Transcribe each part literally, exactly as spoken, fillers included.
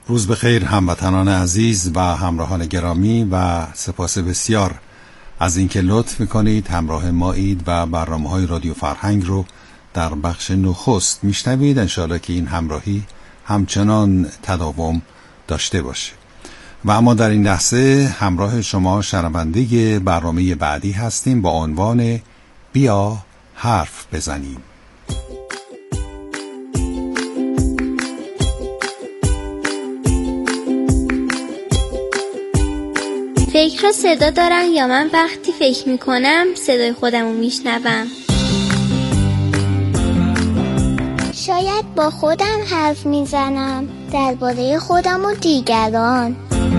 روز بخیر هموطنان عزیز و همراهان گرامی و سپاس بسیار از اینکه لطف میکنید همراه مایید و برنامه‌های رادیو فرهنگ رو در بخش نخست میشنوید. انشاءالله که این همراهی همچنان تداوم داشته باشه. و اما در این لحظه همراه شما شنونده برنامه بعدی هستیم با عنوان بیا حرف بزنیم. فکر را صدا دارن یا من وقتی فکر میکنم صدای خودم رو میشنوم؟ شاید با خودم حرف میزنم درباره خودم و دیگران.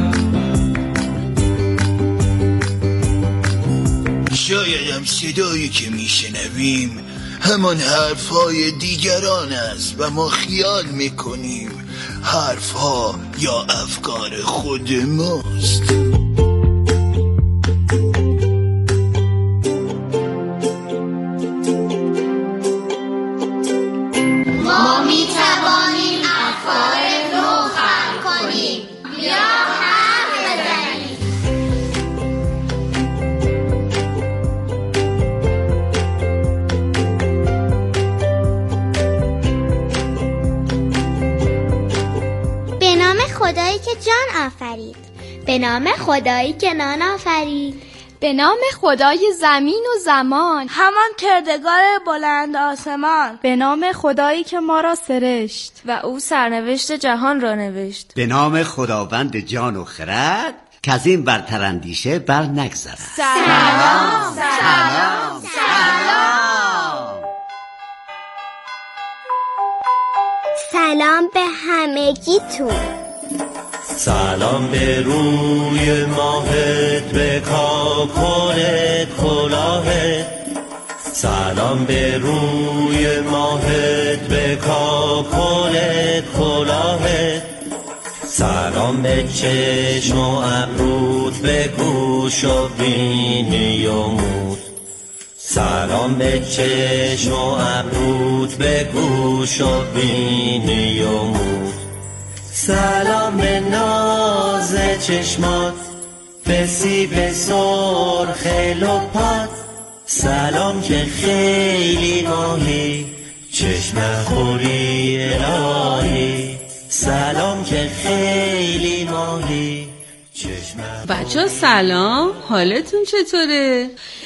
شایدم صدایی که میشنویم همان حرفهای دیگران است و ما خیال میکنیم حرفها یا افکار خود ماست. ما میتوانیم افکار رو خلق کنیم. بیا حرف بزنیم. به نام خدایی که جان آفرید، به نام خدایی که نان آفرید، به نام خدای زمین و زمان، همان کردگار بلند آسمان، به نام خدایی که ما را سرشت و او سرنوشت جهان را نوشت، به نام خداوند جان و خرد که از این برتر اندیشه بر نگذرد. سلام سلام سلام, سلام. سلام به همگیتون. سلام به روی ماهت، به کاکلت کلاهت. سلام به روی ماهت، به کاکلت کلاهت. سلام به چشم و ابروت، به گوش و بینی و موت. سلام به چشم و ابروت، به گوش و بینی و موت. سلام به ناز چشمات، به سیب سرخ لپات. سلام که خیلی ماهی، چشم خوری الهی. سلام که خیلی ماهی، چشم. بچه سلام، حالتون چطوره؟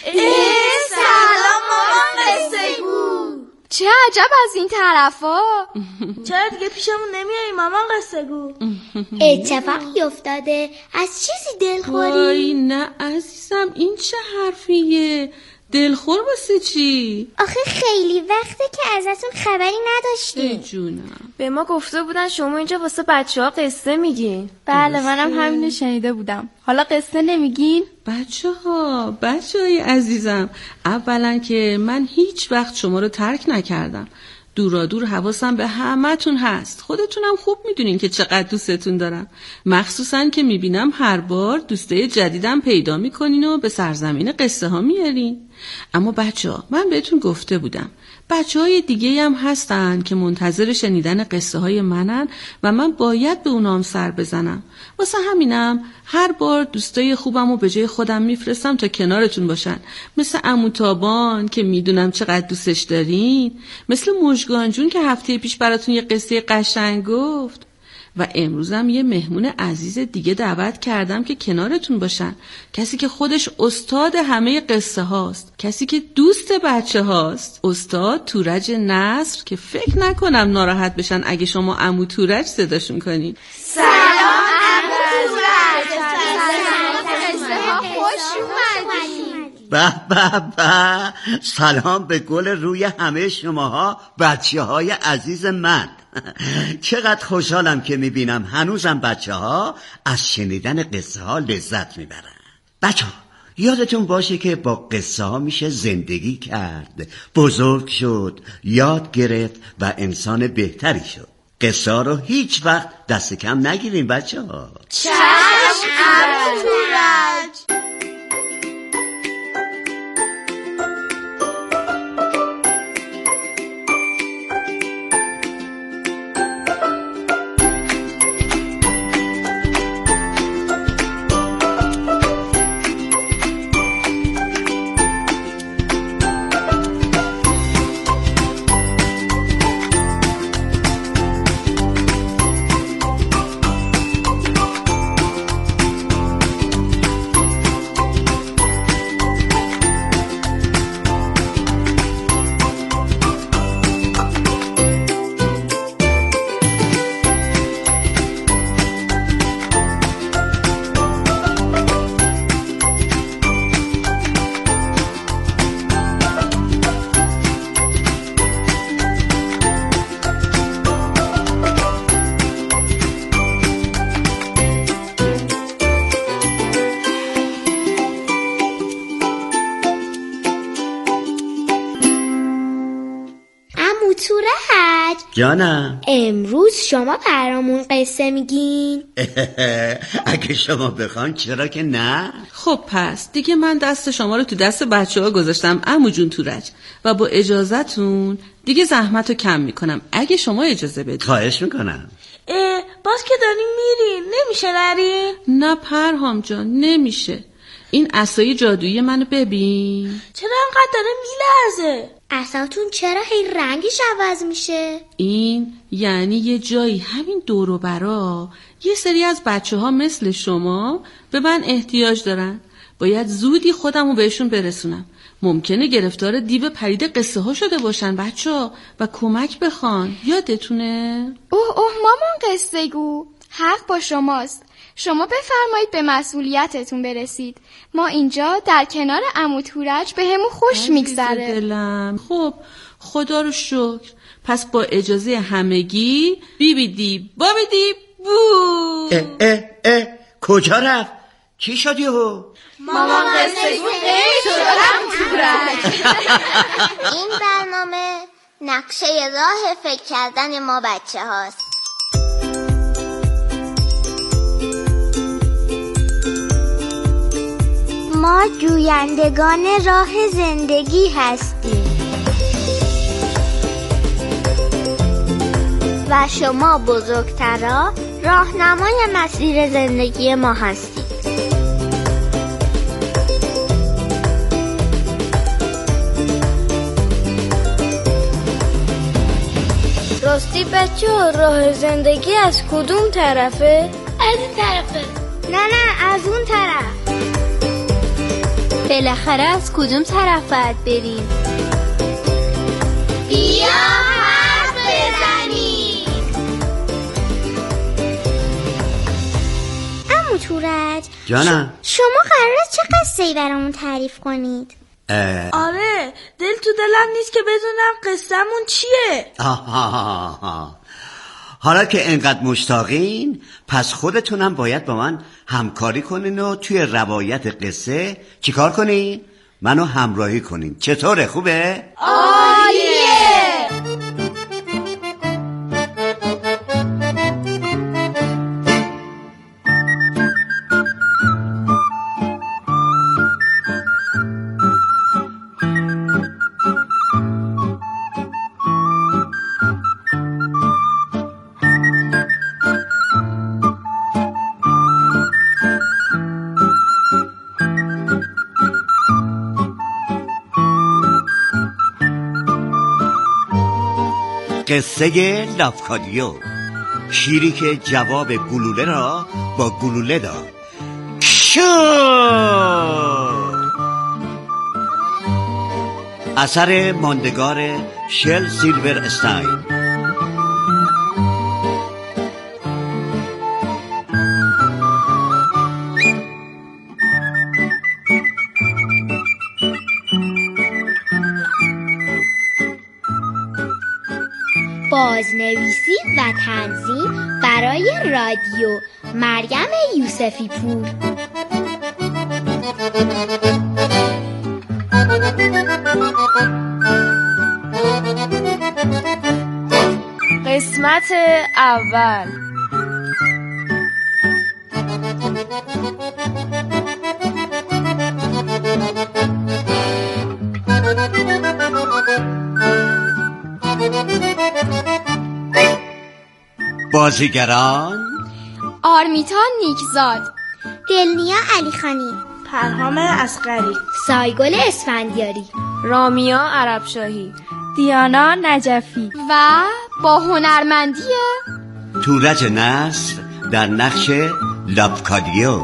سلام مامان قصه گو. چه عجب از این طرفا. چرا دیگه پیشمون نمیایی مامان قصه گو؟ اتفاقی افتاده؟ از چیزی دلخوری؟ وای نه عزیزم، این چه حرفیه؟ دلخور واسه چی؟ آخه خیلی وقته که ازتون خبری نداشتیم. جونم، به ما گفته بودن شما اینجا واسه بچه ها قصه میگین. بله منم همینو شنیده بودم. حالا قصه نمیگین؟ بچه ها بچه های عزیزم، اولا که من هیچ وقت شما رو ترک نکردم. دورا دور حواسم به همتون هست. خودتونم خوب میدونین که چقدر دوستتون دارم، مخصوصا که میبینم هر بار دوسته جدیدم پیدا میکنین و به سرزمین قصه ها میارین. اما بچه ها من بهتون گفته بودم بچه های دیگه هم هستن که منتظر شنیدن قصه های منن و من باید به اونام سر بزنم. واسه همینم هر بار دوستای خوبم رو به جای خودم میفرستم تا کنارتون باشن، مثل عمو تابان که میدونم چقدر دوستش دارین، مثل مژگان جون که هفته پیش براتون یه قصه قشنگ گفت. و امروزم یه مهمون عزیز دیگه دعوت کردم که کنارتون باشن، کسی که خودش استاد همه قصه هاست، کسی که دوست بچه هاست، استاد تورج نصر که فکر نکنم ناراحت بشن اگه شما عمو تورج صداشون کنین. سلام عمو تورج. خوش اومدید. به به به، سلام به گل روی همه شماها بچه های عزیز من. چقدر خوشحالم که میبینم هنوزم بچه ها از شنیدن قصه ها لذت میبرن. بچه ها یادتون باشه که با قصه ها میشه زندگی کرد، بزرگ شد، یاد گرفت و انسان بهتری شد. قصه ها رو هیچ وقت دست کم نگیرین بچه ها. چشم عمو تورج. جانم. امروز شما برامون قصه میگین؟ اگه شما بخوان چرا که نه. خب پس دیگه من دست شما رو تو دست بچه ها گذاشتم عمو جون تورج و با اجازتون دیگه زحمت رو کم میکنم اگه شما اجازه بدید. خواهش میکنم. اه باز که داریم میرین نمیشه نرین؟ نه پرهام جان نمیشه. این عصای جادویی منو ببین. چرا انقدر داره میلرزه؟ عصاتون چرا هی رنگش عوض میشه؟ این یعنی یه جایی همین دور و برا یه سری از بچه ها مثل شما به من احتیاج دارن. باید زودی خودمو بهشون برسونم. ممکنه گرفتار دیو پرید قصه ها شده باشن بچه ها و کمک بخوان. یادتونه؟ اوه اوه مامان قصه گو، حق با شماست. شما بفرمایید به مسئولیتتون برسید. ما اینجا در کنار عمو تورج به همون خوش میگذره. دلم. خب خدا رو شکر. پس با اجازه همگی بی بی دی بابی دی بو. اه اه اه کجا رفت؟ چی شد یهو؟ مامان قصه گو خیلی شد عمو تورج. این برنامه نقشه راه فکر کردن ما بچه هاست. ما جویندگان راه زندگی هستیم و شما بزرگترا راهنمای مسیر زندگی ما هستید. راستی بچه ها راه زندگی از کدوم طرفه؟ از این طرفه. نه نه از اون طرف. بالاخره از کدوم طرف باید بریم؟ بیا حرف بزنیم. عمو تورج جانم. شما قراره چه قصه‌ای برامون تعریف کنید؟ آره دل تو دلم نیست که بدونم قصه‌مون چیه. آها. حالا که انقدر مشتاقین پس خودتونم باید با من همکاری کنین و توی روایت قصه چیکار کنین؟ منو همراهی کنین. چطوره خوبه؟ عالیه. قصه لافکادیو، شیری که جواب گلوله را با گلوله داد. شو اثر ماندگار شل سیلور استاین. بازنویسی و تنظیم برای رادیو مریم یوسفی پور. قسمت اول. بازیگران: آرمیتا نیکزاد، دلنیا علیخانی، پرهام اصغری، سایگل اسفندیاری، رامیا عربشاهی، دیانا نجفی و با هنرمندی تورج نصر در نقش لافکادیو.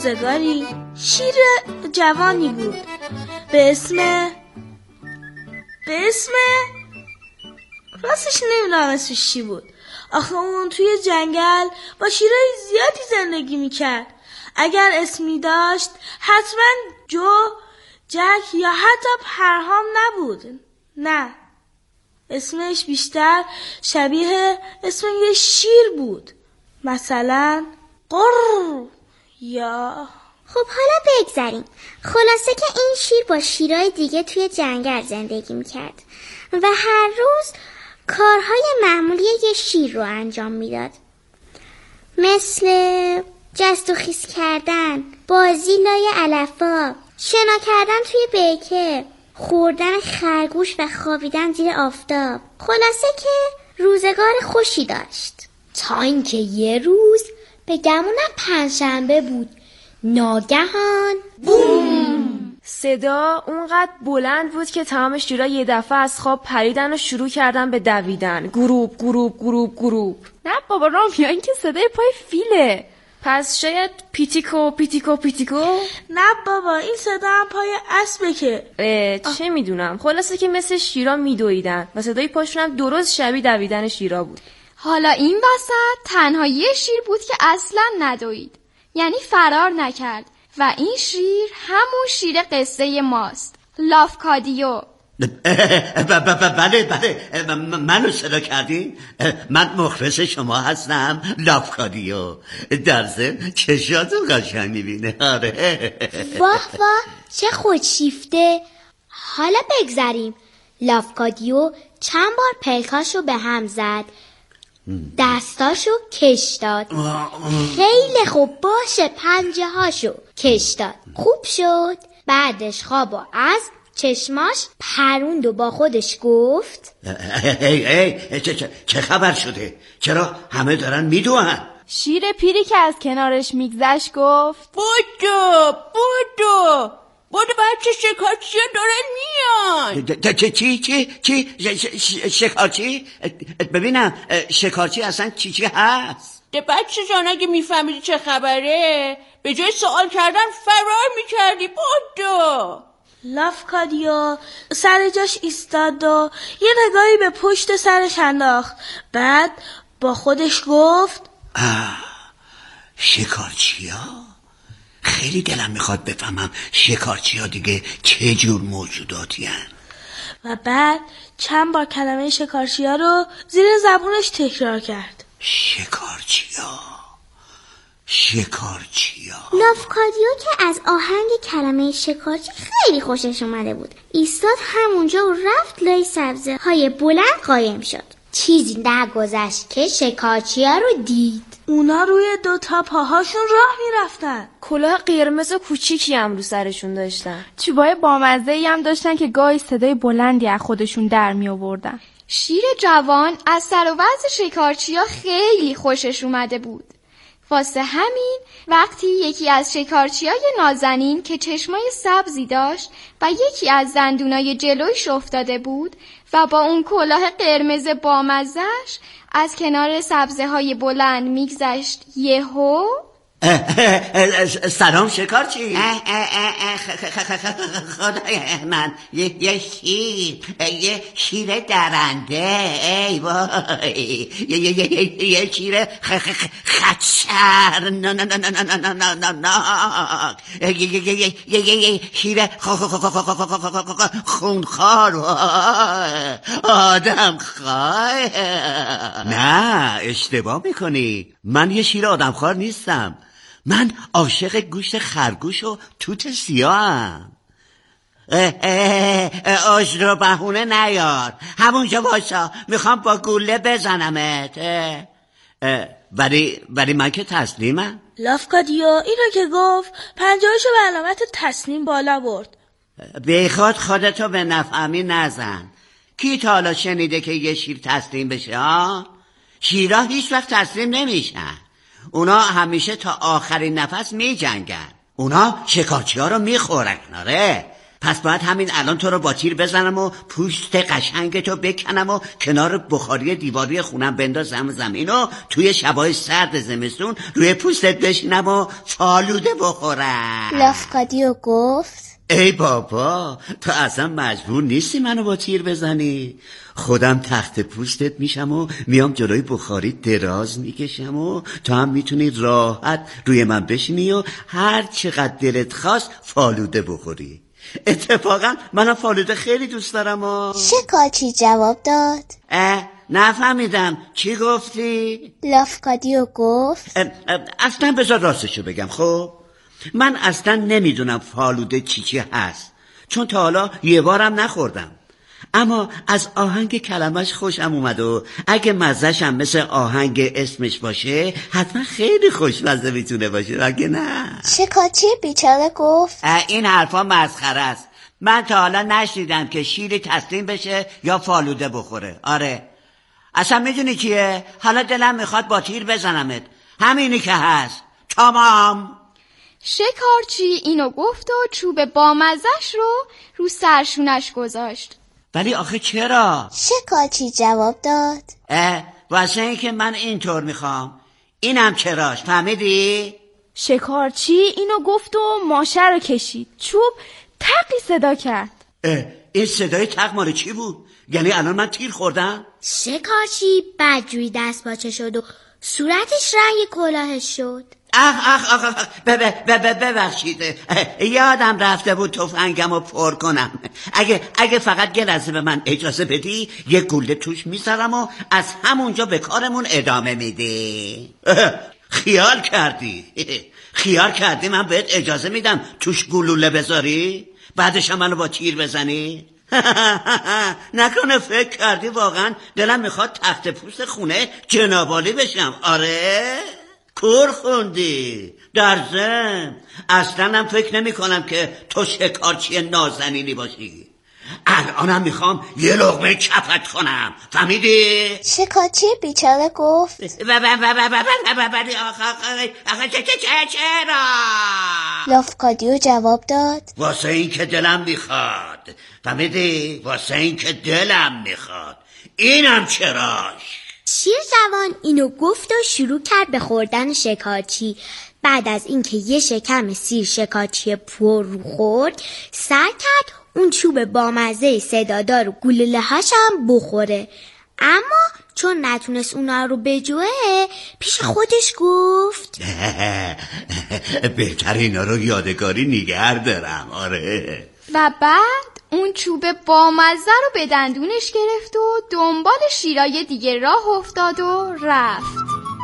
روزگاری شیر جوانی بود به اسم به اسم راستش نمیدونم اسمش چی بود. آخه اون توی جنگل با شیرهای زیادی زندگی میکرد. اگر اسمی داشت حتما جو، جک یا حتی پرهام نبود. نه، اسمش بیشتر شبیه اسم یه شیر بود، مثلا قر یا... خب حالا بگذاریم. خلاصه که این شیر با شیرهای دیگه توی جنگل زندگی میکرد و هر روز کارهای معمولی یه شیر رو انجام میداد، مثل جست و خیز کردن، بازی لای علفا، شنا کردن توی بیکه، خوردن خرگوش و خوابیدن زیر آفتاب. خلاصه که روزگار خوشی داشت، تا اینکه یه روز به گمونم پنجشنبه بود، ناگهان بوم! صدا اونقدر بلند بود که تمام شیرا یه دفعه از خواب پریدن و شروع کردن به دویدن. گروپ گروپ گروپ گروپ. نه بابا رامیا، این که صدای پای فیله. پس شاید پیتیکو پیتیکو پیتیکو؟ نه بابا، این صدا هم پای اسبه که. چه میدونم، خلاصه که مثل شیرا میدویدن و صدای پاشون هم درست شبیه دویدن شیرا بود. حالا این وسط تنها یه شیر بود که اصلا ندوید، یعنی فرار نکرد، و این شیر همون شیر قصه ماست، لافکادیو. بله بله، منو صدا کردین؟ من مخلص شما هستم، لافکادیو. در ضمن چشاتون قشنگ میبینه. آره واه واه، چه خودشیفته. حالا بگذاریم. لافکادیو چند بار پلکاشو به هم زد، دستاشو کش داد. خیلی خوب، باشه، پنجه هاشو کش داد. خوب شد. بعدش خواب و از چشماش پروند و با خودش گفت ای ای چه, چه خبر شده؟ چرا همه دارن میدوئن؟ شیر پیری که از کنارش میگذشت گفت بودو بودو بودو بچه شکارچی دارن میان. چی چی چی چی شکارچی؟ ببینم شکارچی اصلا چی چی هست؟ ده بچه جان، اگه میفهمیدی چه خبره به جای سوال کردن فرار میکردی. بودو. لافکادیو سر جاش ایستاد و یه نگاهی به پشت سرش انداخت. بعد با خودش گفت آه، شکارچیا؟ خیلی دلم میخواد بفهمم شکارچیا دیگه چه جور موجوداتی هن. و بعد چند بار کلمه شکارچیا رو زیر زبونش تکرار کرد. شکارچیا شکارچیا. لافکادیو که از آهنگ کلمه شکارچی خیلی خوشش اومده بود، ایستاد همونجا و رفت لای سبزه های بلند قایم شد. چیزی نگذشت که شکارچیا رو دید. اونا روی دو تا پاهاشون راه میرفتن. کلاه قرمز و کوچیکی هم رو سرشون داشتن. چوبای بامزه‌ای هم داشتن که گاهی صدای بلندی از خودشون در می آوردن. شیر جوان از سر و وضع شکارچیا خیلی خوشش اومده بود. واسه همین وقتی یکی از شکارچیای نازنین که چشمای سبزی داشت و یکی از زندونای جلویش افتاده بود و با اون کلاه قرمز بامزه‌اش از کنار سبزه های بلند میگذشت، یهو سلام شکارچی. خدای من، یه شیر، یه شیر درنده. ای وای، یه شیر خچر، نه نه نه نه نه نه نه نه، یه شیر خونخوار، آدم خواه. نه اشتباه میکنی، من یه شیر آدم خوار نیستم. من عاشق گوشت خرگوش و توت سیاهم. آش رو بهونه نیار، همونجا باشا، میخوام با گوله بزنمت. ولی ولی من که تسلیمم. لافکادیو اینو که گفت پنجهاشو به علامت تسلیم بالا برد. بیخود خودتو به نفهمی نزن. کی تا حالا شنیده که یه شیر تسلیم بشه ها؟ شیرها هیچ وقت تسلیم نمیشن. اونا همیشه تا آخرین نفس می جنگن. اونا شکارچی ها رو می خورن. آره، پس باید همین الان تو رو با تیر بزنم و پوست قشنگتو بکنم و کنار بخاری دیواری خونم بندازم زمین و توی شبای سرد زمستون روی پوستت بشینم و فالوده بخورم. لافکادیو گفت ای بابا، تو اصلا مجبور نیستی منو با تیر بزنی. خودم تخت پوستت میشم و میام جلوی بخاری دراز میکشم و تو هم میتونی راحت روی من بشینی و هر چقدر دلت خواست فالوده بخوری. اتفاقا منم فالوده خیلی دوست دارم. و شکارچی جواب داد اه نفهمیدم چی گفتی؟ لافکادیو گفت اه اه اصلا بذار راستشو بگم. خب من اصلا نمیدونم فالوده چی چی هست، چون تا حالا یه بارم نخوردم، اما از آهنگ کلمش خوشم اومد و اگه مزه‌شم مثل آهنگ اسمش باشه حتما خیلی خوشمزه میتونه باشه، اگه نه. شکارچی بیچاره گفت این حرفا مسخره است. من تا حالا نشنیدم که شیری تسلیم بشه یا فالوده بخوره. آره اصلا میدونی چیه؟ حالا دلم میخواد با تیر بزنمت، همینی که هست. تمام. شکارچی اینو گفت و چوب بامزش رو رو سرشونش گذاشت. ولی آخه چرا؟ شکارچی جواب داد اه واسه این که من اینطور میخوام. اینم چراش، فهمیدی؟ شکارچی اینو گفت و ماشه رو کشید. چوب تقی صدا کرد. اه این صدای تق مال چی بود؟ یعنی الان من تیر خوردم؟ شکارچی بدجوری دست باچه شد و صورتش رنگ کلاهش شد. اخ اخ اخ, اخ. ببخشید یادم رفته بود تفنگم رو پر کنم. اگه اگه فقط یه لحظه به من اجازه بدی یه گوله توش میذارم و از همونجا به کارمون ادامه میدی. خیال کردی خیال کردی من بهت اجازه میدم توش گلوله بذاری بعدش هم منو با تیر بزنی؟ نکنه فکر کردی واقعا دلم میخواد تخت پوست خونه جنابالی بشم؟ آره کور خوندی. در ضمن اصلا هم فکر نمی کنم که تو شکارچی نازنینی باشی. الانم میخوام یه لقمه چپت کنم، فهمیدی؟ شکارچی بیچاره گفت چرا؟ لافکادیو جواب داد واسه این که دلم میخواد، فهمیدی؟ واسه این که دلم میخواد. اینم چراش. شیر جوان اینو گفت و شروع کرد به خوردن شکارچی. بعد از اینکه یه شکم سیر شکارچی پر رو خورد سعی کرد اون چوب بامزه صدادار و گلوله هاش هم بخوره، اما چون نتونست اونا رو بجوه پیش خودش گفت بهتر اینا رو یادگاری نگه دارم. آره. و بعد اون چوب بامزه رو به دندونش گرفت و دنبال شیرای دیگه راه افتاد و رفت.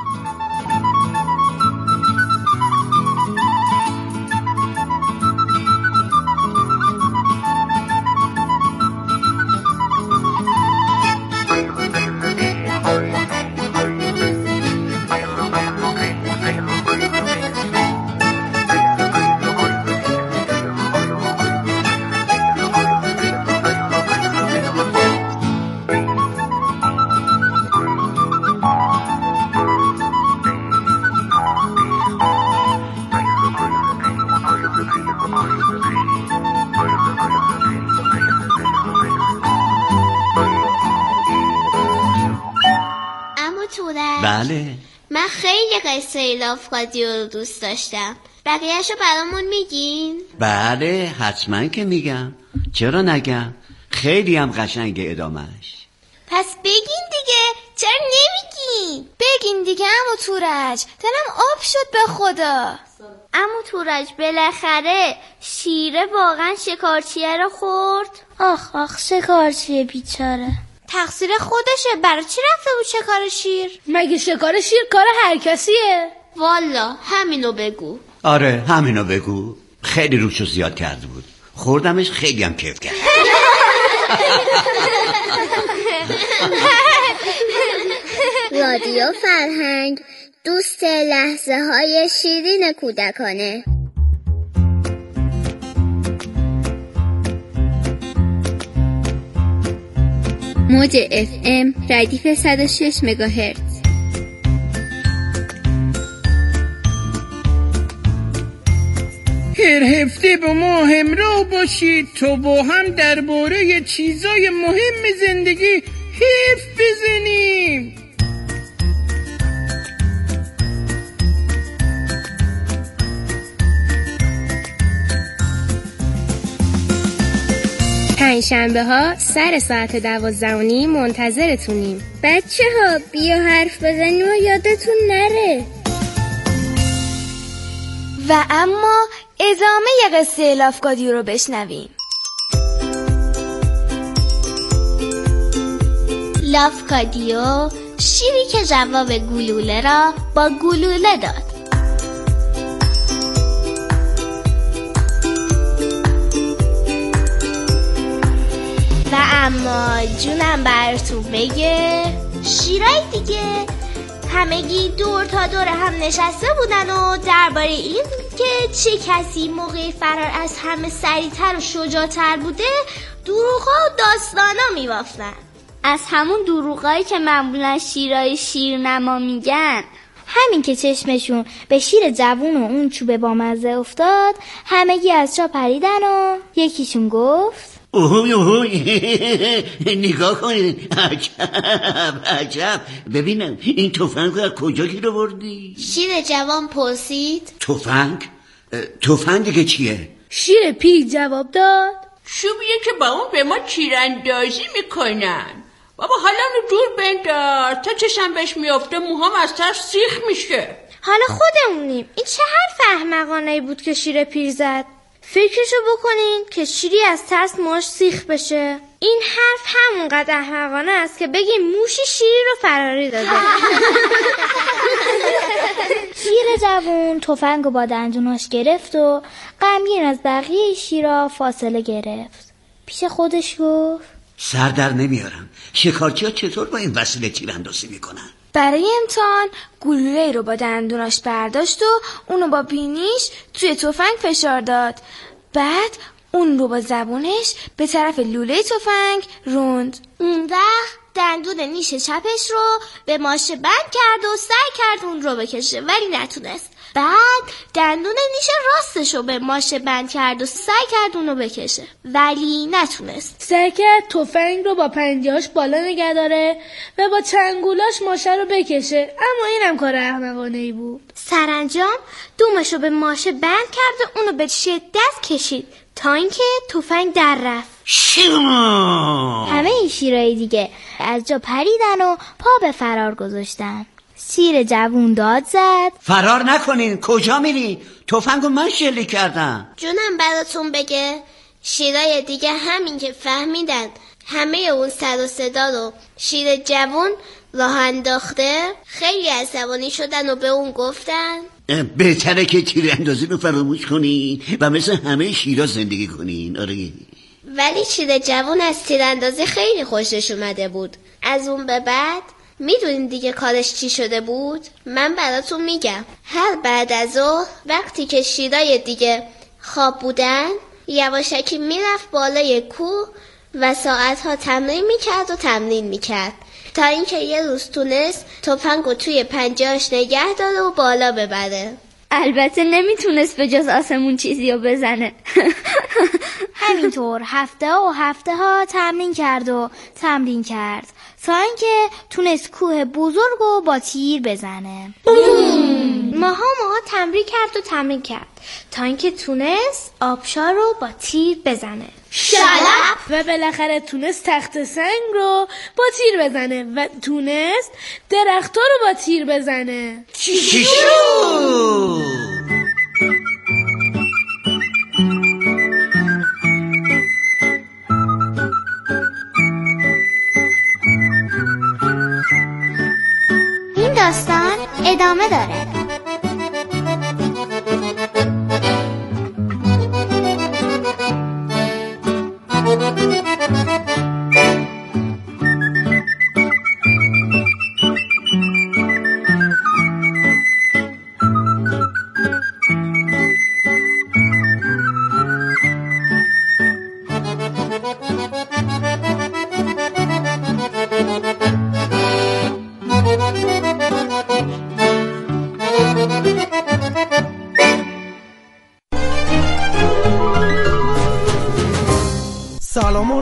بله من خیلی قصه لافکادیو رو دوست داشتم. بقیه‌شو برامون میگین؟ بله حتما که میگم، چرا نگم؟ خیلی هم قشنگه ادامهش. پس بگین دیگه، چرا نمیگین؟ بگین دیگه عمو تورج، دلم آب شد به خدا. عمو تورج بالاخره شیره واقعا شکارچیه رو خورد؟ آخ آخ شکارچیه بیچاره. تقصیر خودشه، برای چی رفته بود شکار شیر؟ مگه شکار شیر کار هر کسیه؟ والا همینو بگو. آره همینو بگو. خیلی روشو زیاد کرده بود، خوردمش خیلی هم کیف کرد. رادیو فرهنگ، دوست لحظه های شیرین کودکانه. موج اف ام ردیف صد و شش مگاهرتز. هر هفته با ما همراه باشید تا با هم درباره چیزای مهم زندگی حرف بزنیم. پنجشنبه ها سر ساعت دوازده و نیم منتظرتونیم. بچه ها بیا حرف بزنیم و یادتون نره. و اما ادامه قصه لافکادیو رو بشنویم. لافکادیو شیری که جواب گلوله را با گلوله داد. و اما جونم براتون بگه شیرای دیگه همگی دور تا دور هم نشسته بودن و درباره این که چه کسی موقع فرار از همه سریعتر و شجاعتر بوده دروغا و داستانا میبافتن. از همون دروغایی که معمولا شیرای شیرنما میگن. همین که چشمشون به شیر جوون و اون چوب بامزه افتاد همگی از جا پریدن و یکیشون گفت اوهوی اوهوی نگاه کنید، عجب عجب. ببینم این تفنگ از کجا گیر آوردی؟ شیر جوان پرسید. تفنگ؟ تفنگ دیگه چیه؟ شیر پیر جواب داد شوبیه که با اون به ما تیراندازی میکنن. بابا حالا اونو دور بندار تا چشم بهش میافته موهام از ترس سیخ میشه. حالا خودمونیم. این چه حرف احمقانه‌ای بود که شیر پیر زد؟ فکرشو بکنین که شیری از ترس موش سیخ بشه. این حرف همونقدر احمقانه است که بگیم موشی شیری رو فراری داده. شیر جوون تفنگو با دندوناش گرفت و غمگین از بقیه شیرا فاصله گرفت. پیش خودش گفت سر در نمیارم شکارچی‌ها چطور با این وسیله تیراندازی میکنن؟ برای امتحان گلوله رو با دندوناش برداشت و اونو با بینیش توی تفنگ فشار داد. بعد اون رو با زبونش به طرف لوله تفنگ روند. اون وقت دندون نیش چپش رو به ماشه بند کرد و سعی کرد اون رو بکشه ولی نتونست. بعد دندون نیش راستش رو به ماشه بند کرد و سعی کرد اون رو بکشه ولی نتونست. سعی کرد تفنگ رو با پنجهاش بالا نگه داره و با چنگولاش ماشه رو بکشه، اما اینم کار احمقانه‌ای بود. سرانجام دومش رو به ماشه بند کرد و اونو به شدت کشید تا اینکه تفنگ در رفت. شیما همه این شیرای دیگه از جا پریدن و پا به فرار گذاشتن. شیر جوون داد زد فرار نکنین، کجا میرین؟ تفنگو من شلیک کردم. جونم براتون بگه شیرای دیگه همین که فهمیدن همه اون سر و صدا رو شیر جوون راه انداخته خیلی عصبانی شدن و به اون گفتن بهتره که تیراندازی رو فراموش کنین و مثل همه شیرا زندگی کنین. آره. ولی شیر جوون از تیراندازی خیلی خوشش اومده بود. از اون به بعد میدونین دیگه کارش چی شده بود؟ من براتون میگم. هر بعد از ظهر وقتی که شیرای دیگه خواب بودن یواشکی میرفت بالای کوه و ساعتها تمرین میکرد و تمرین میکرد تا اینکه یه روز تونست تفنگو توی پنجهاش نگه داره و بالا ببره. البته نمیتونست به جز آسمون چیزی رو بزنه. همینطور هفته ها و هفته ها تمرین کرد و تمرین کرد تا اینکه تونست کوه بزرگ رو با تیر بزنه. ماها ماها تمرین کرد و تمرین کرد تا اینکه تونست آبشار رو با تیر بزنه. شلپ. و بالاخره تونست تخت سنگ رو با تیر بزنه و تونست درخت‌ها رو با تیر بزنه. چی شد؟ این داستان ادامه داره.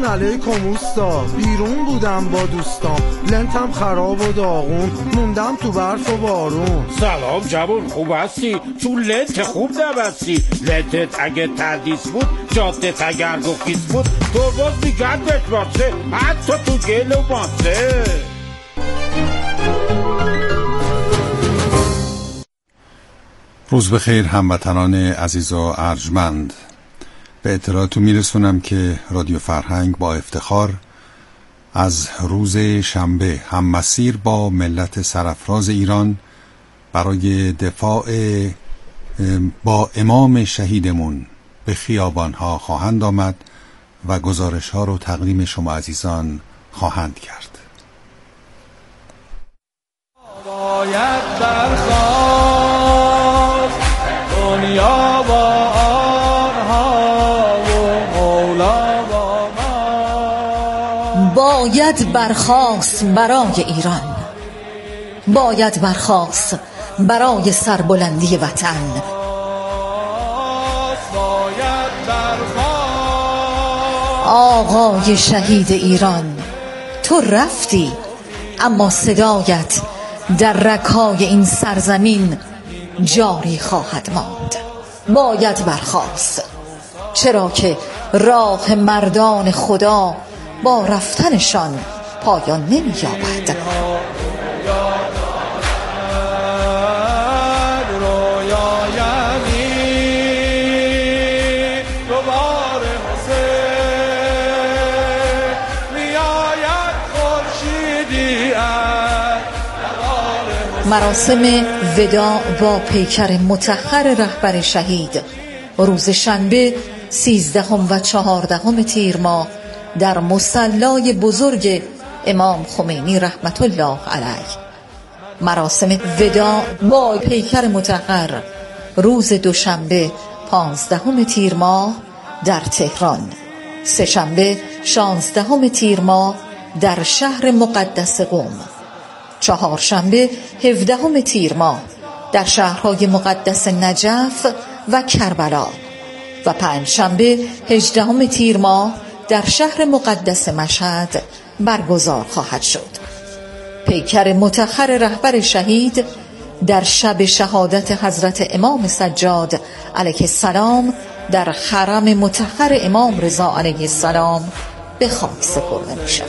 علیکم اوستا. بیرون بودم با دوستام، لنتم خراب و داغون، موندم تو برف و بارون. سلام جوون، خوب هستی؟ چون لنت خوب نبستی. لنتت اگه تردیس بود، جادت اگر گفیس بود، تو باز میگردت باسه، حتی تو گل و ماسه. روز بخیر هموطنان عزیز و ارجمند. به اطلاعاتون میرسونم که رادیو فرهنگ با افتخار از روز شنبه هم مسیر با ملت سرافراز ایران برای دفاع با امام شهیدمون به خیابانها خواهند آمد و گزارش ها رو تقدیم شما عزیزان خواهند کرد. باید برخاست دنیا با آنها و مولا با ما. باید برخاست برای ایران، باید برخاست برای سربلندی وطن. آقای شهید ایران، تو رفتی اما صدایت در رکای این سرزمین جاری خواهد ماند. باید برخاست، چرا که راه مردان خدا با رفتنشان پایان نمی یابد. مراسم وداع با پیکر مطهر رهبر شهید روز شنبه سیزدهم و چهاردهم تیر ماه در مصلی بزرگ امام خمینی رحمت الله علیه. مراسم وداع با پیکر مطهر روز دوشنبه پانزدهم تیر ماه در تهران، سه‌شنبه شانزدهم تیر ماه در شهر مقدس قم، چهارشنبه هفدهم تیر ماه در شهرهای مقدس نجف و کربلا و پنجشنبه هجدهم تیر ماه در شهر مقدس مشهد برگزار خواهد شد. پیکر مطهر رهبر شهید در شب شهادت حضرت امام سجاد علیه السلام در حرم مطهر امام رضا علیه السلام به خاک سپرده می شود.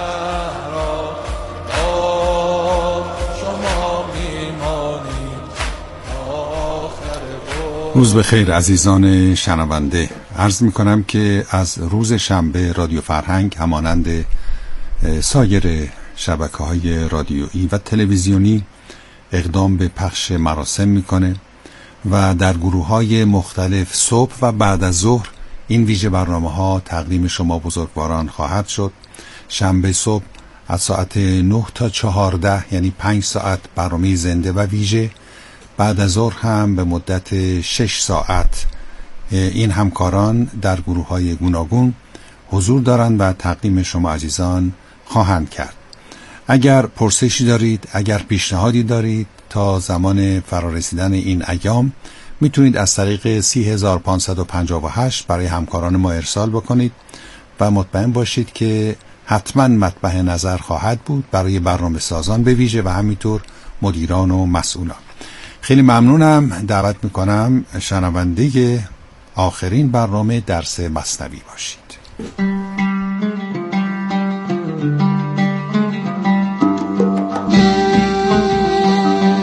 روز بخیر عزیزان شنونده. عرض می کنم که از روز شنبه رادیو فرهنگ همانند سایر شبکه‌های رادیویی و تلویزیونی اقدام به پخش مراسم میکنه و در گروه‌های مختلف صبح و بعد از ظهر این ویژه برنامه‌ها تقدیم شما بزرگواران خواهد شد. شنبه صبح از ساعت نه تا چهارده یعنی پنج ساعت برنامه زنده و ویژه، بعد از ظهر هم به مدت شش ساعت این همکاران در گروه‌های گوناگون حضور دارند و تقدیم شما عزیزان خواهند کرد. اگر پرسشی دارید، اگر پیشنهادی دارید تا زمان فرارسیدن این ایام، میتونید از طریق سه هزار و پانصد و پنجاه و هشت برای همکاران ما ارسال بکنید و مطمئن باشید که حتما مطرح نظر خواهد بود برای برنامه سازان به ویژه و همینطور مدیران و مسئولان. خیلی ممنونم. دعوت میکنم شنونده آخرین برنامه درس مثنوی باشید.